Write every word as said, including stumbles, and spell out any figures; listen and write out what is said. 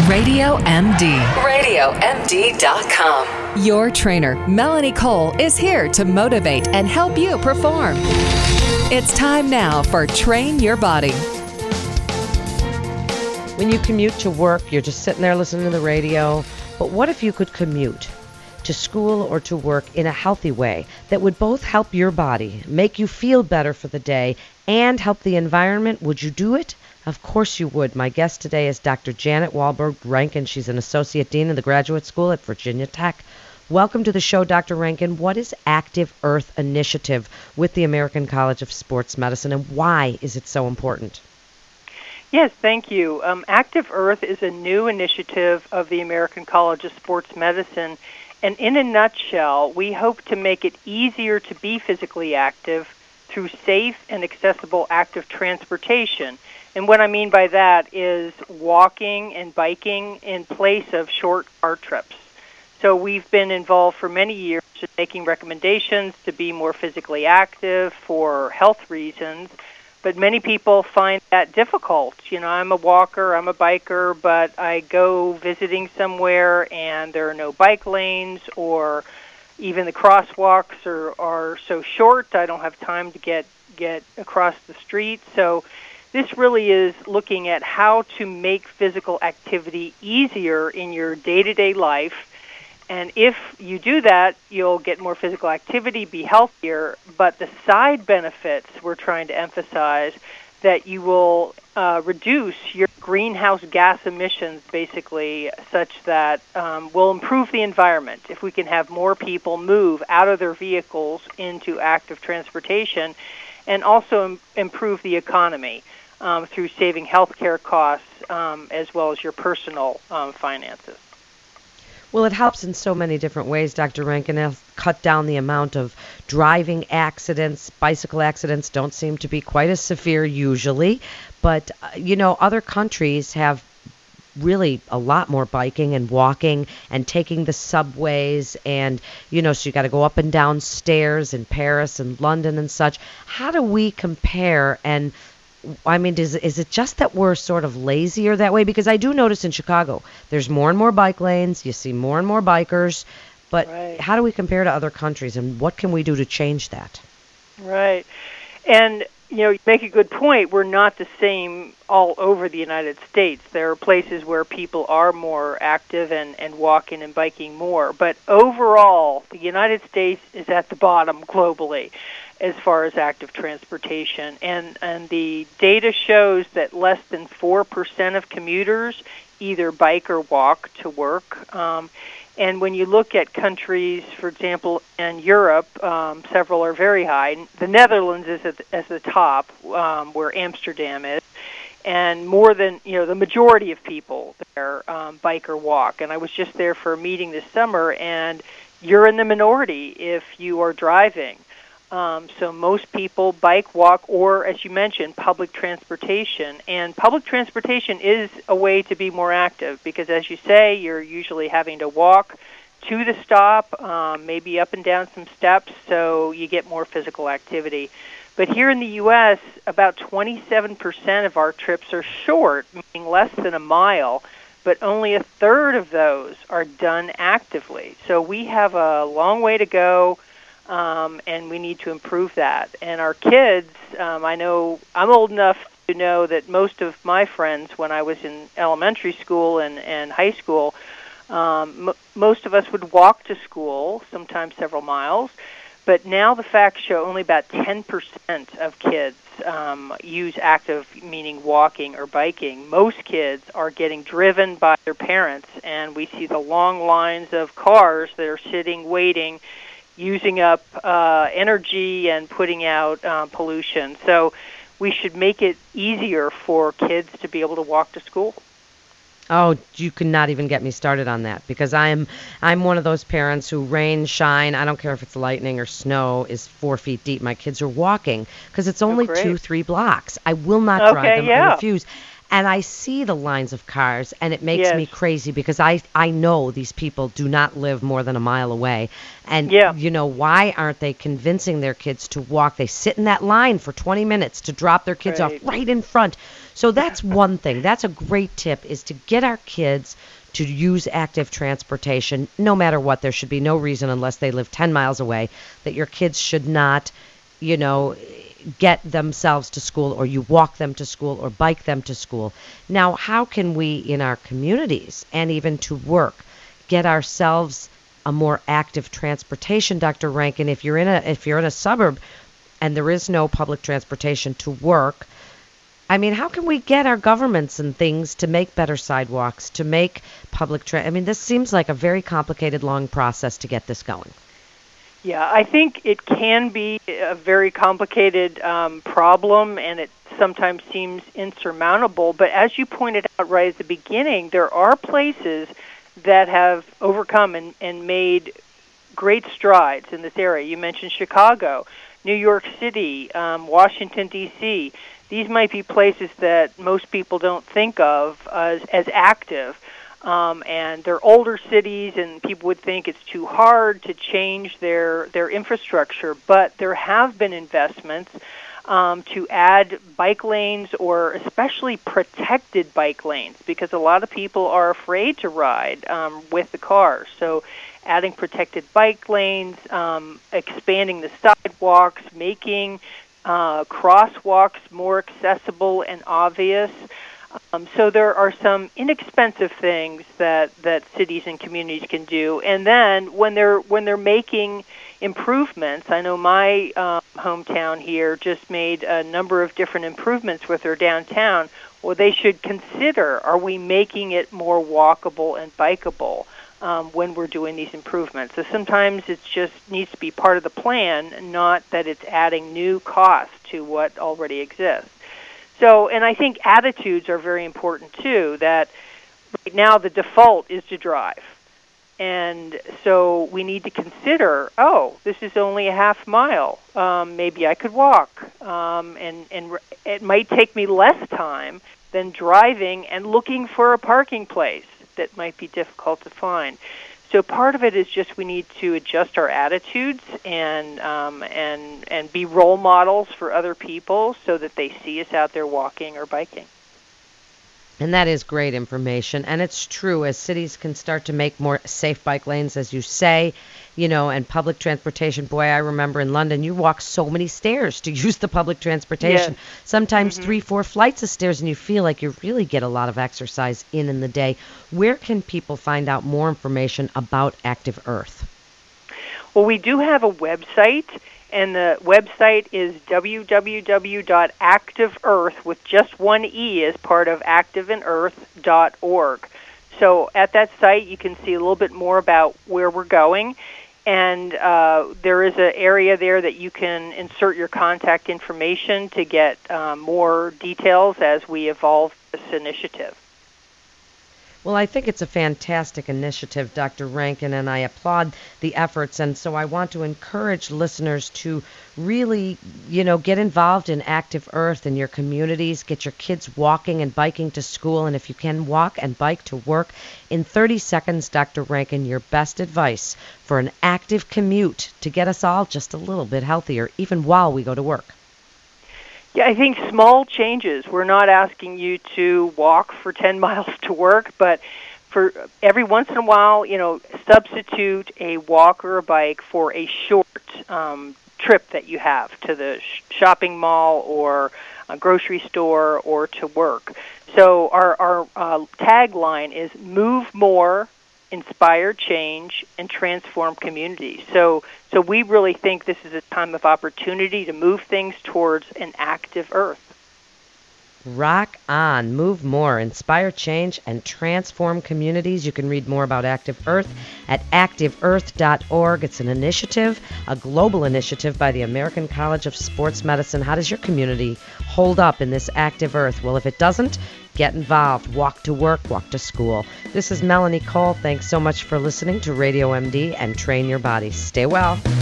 Radio M D. radio M D dot com. Your trainer, Melanie Cole, is here to motivate and help you perform. It's time now for Train Your Body. When you commute to work, you're just sitting there listening to the radio. But what if you could commute to school or to work in a healthy way that would both help your body, make you feel better for the day, and help the environment? Would you do it? Of course you would. My guest today is Doctor Janet Wahlberg Rankin. She's an Associate Dean of the Graduate School at Virginia Tech. Welcome to the show, Doctor Rankin. What is Active Earth Initiative with the American College of Sports Medicine, and why is it so important? Yes, thank you. Um, Active Earth is a new initiative of the American College of Sports Medicine, and in a nutshell, we hope to make it easier to be physically active through safe and accessible active transportation. And what I mean by that is walking and biking in place of short car trips. So we've been involved for many years in making recommendations to be more physically active for health reasons, but many people find that difficult. You know, I'm a walker, I'm a biker, but I go visiting somewhere and there are no bike lanes, or even the crosswalks are, are so short, I don't have time to get, get across the street. So this really is looking at how to make physical activity easier in your day-to-day life. And if you do that, you'll get more physical activity, be healthier. But the side benefits we're trying to emphasize, that you will uh, reduce your greenhouse gas emissions, basically, such that um, will improve the environment. If we can have more people move out of their vehicles into active transportation, and also im- improve the economy um, through saving healthcare costs um, as well as your personal um, finances. Well, it helps in so many different ways, Doctor Rankin. It'll cut down the amount of driving accidents. Bicycle accidents don't seem to be quite as severe usually. But, uh, you know, other countries have really a lot more biking and walking and taking the subways. And, you know, so you got to go up and down stairs in Paris and London and such. How do we compare? And I mean, is, is it just that we're sort of lazier that way? Because I do notice in Chicago, there's more and more bike lanes. You see more and more bikers. But right. How do we compare to other countries, and what can we do to change that? Right. And, you know, you make a good point. We're not the same all over the United States. There are places where people are more active and, and walking and biking more. But overall, the United States is at the bottom globally as far as active transportation. And, and the data shows that less than four percent of commuters either bike or walk to work. Um, and when you look at countries, for example, in Europe, um, several are very high. The Netherlands is at the, at the top, um, where Amsterdam is. And more than, you know, the majority of people there um, bike or walk. And I was just there for a meeting this summer, and you're in the minority if you are driving. Um, so most people bike, walk, or, as you mentioned, public transportation. And public transportation is a way to be more active because, as you say, you're usually having to walk to the stop, um, maybe up and down some steps, so you get more physical activity. But here in the U S, about twenty-seven percent of our trips are short, meaning less than a mile, but only a third of those are done actively. So we have a long way to go. Um, and we need to improve that. And our kids, um, I know I'm old enough to know that most of my friends, when I was in elementary school and, and high school, um, m- most of us would walk to school, sometimes several miles. But now the facts show only about ten percent of kids um, use active, meaning walking or biking. Most kids are getting driven by their parents, and we see the long lines of cars that are sitting, waiting, using up uh, energy and putting out uh, pollution. So we should make it easier for kids to be able to walk to school. Oh, you cannot even get me started on that, because I'm I'm one of those parents who, rain, shine, I don't care if it's lightning or snow, is four feet deep. My kids are walking because it's only oh, two, three blocks. I will not okay, drive them. Yeah. I refuse. And I see the lines of cars, and it makes Yes. me crazy because I, I know these people do not live more than a mile away. And, Yeah. you know, why aren't they convincing their kids to walk? They sit in that line for twenty minutes to drop their kids Right. off right in front. So that's one thing. That's a great tip, is to get our kids to use active transportation no matter what. There should be no reason, unless they live ten miles away, that your kids should not, you know, get themselves to school, or you walk them to school or bike them to school. Now, how can we in our communities and even to work get ourselves a more active transportation, Doctor Rankin? If you're in a if you're in a suburb and there is no public transportation to work, I mean, how can we get our governments and things to make better sidewalks, to make public tra- I mean, this seems like a very complicated, long process to get this going. Yeah, I think it can be a very complicated um, problem, and it sometimes seems insurmountable. But as you pointed out right at the beginning, there are places that have overcome and, and made great strides in this area. You mentioned Chicago, New York City, um, Washington, D C These might be places that most people don't think of as, as active. Um, and they're older cities, and people would think it's too hard to change their, their infrastructure. But there have been investments um, to add bike lanes, or especially protected bike lanes, because a lot of people are afraid to ride um, with the car. So adding protected bike lanes, um, expanding the sidewalks, making uh, crosswalks more accessible and obvious. Um, so there are some inexpensive things that, that cities and communities can do, and then when they're when they're making improvements, I know my um, hometown here just made a number of different improvements with their downtown. Well, they should consider: are we making it more walkable and bikeable um, when we're doing these improvements? So sometimes it just needs to be part of the plan, not that it's adding new costs to what already exists. So, and I think attitudes are very important too, that right now the default is to drive. And so we need to consider, oh, this is only a half mile. Um, maybe I could walk. Um, and, and it might take me less time than driving and looking for a parking place that might be difficult to find. So part of it is just we need to adjust our attitudes and um, and and be role models for other people so that they see us out there walking or biking. And that is great information. And it's true, as cities can start to make more safe bike lanes, as you say, you know, and public transportation. Boy, I remember in London, you walk so many stairs to use the public transportation. Yes. Sometimes Mm-hmm. three, four flights of stairs, and you feel like you really get a lot of exercise in in the day. Where can people find out more information about Active Earth? Well, we do have a website, and the website is w w w dot active earth, with just one E as part of active and earth dot org. So at that site, you can see a little bit more about where we're going. And uh, there is an area there that you can insert your contact information to get uh, more details as we evolve this initiative. Well, I think it's a fantastic initiative, Doctor Rankin, and I applaud the efforts. And so I want to encourage listeners to really, you know, get involved in Active Earth in your communities, get your kids walking and biking to school, and if you can, walk and bike to work. In thirty seconds, Doctor Rankin, your best advice for an active commute to get us all just a little bit healthier, even while we go to work. Yeah, I think small changes. We're not asking you to walk for ten miles to work, but for every once in a while, you know, substitute a walk or a bike for a short um, trip that you have to the sh- shopping mall or a grocery store or to work. So our, our uh, tagline is move more, inspire change, and transform communities. So so we really think this is a time of opportunity to move things towards an active Earth. Rock on. Move more, inspire change, and transform communities. You can read more about Active Earth at active earth dot org. It's an initiative, a global initiative by the American College of Sports Medicine. How does your community hold up in this Active Earth? Well, if it doesn't, get involved. Walk to work, walk to school. This is Melanie Cole. Thanks so much for listening to Radio M D and Train Your Body. Stay well.